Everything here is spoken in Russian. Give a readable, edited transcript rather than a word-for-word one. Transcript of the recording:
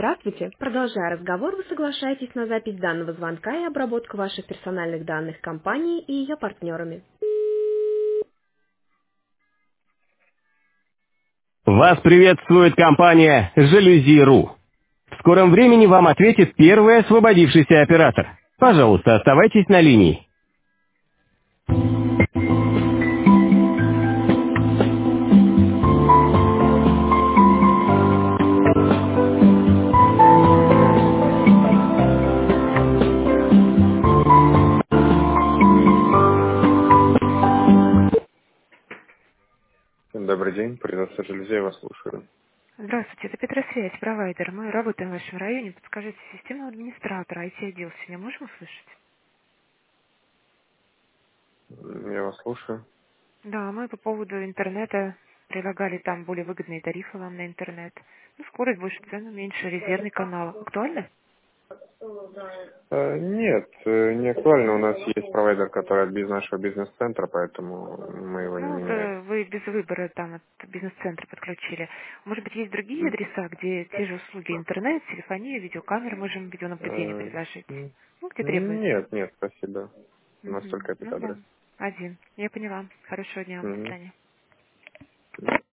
Здравствуйте. Продолжая разговор, вы соглашаетесь на запись данного звонка и обработку ваших персональных данных компании и ее партнерами. Вас приветствует компания Жалюзи.ру. В скором времени вам ответит первый освободившийся оператор. Пожалуйста, оставайтесь на линии. Добрый день, производство железа, я вас слушаю. Здравствуйте, это Петросвязь, провайдер. Мы работаем в вашем районе. Подскажите, системного администратора, IT-отдел сегодня можем услышать? Я вас слушаю. Да, мы по поводу интернета предлагали там более выгодные тарифы вам на интернет. Ну, скорость, больше цену, меньше, резервный канал. Актуально? Нет, не актуально. У нас есть провайдер, который без нашего бизнес-центра, поэтому мы его не Ну, меняем. это вы без выбора там от бизнес-центра подключили. Может быть, есть другие адреса, где те же услуги интернет, телефония, видеокамеры, можем видеонаблюдение Э, предложить? н- Ну, где требуется. Нет, нет, спасибо. У нас Мгм. только этот Ну да, адрес. один. Я поняла. Хорошего дня вам. До Мгм. свидания.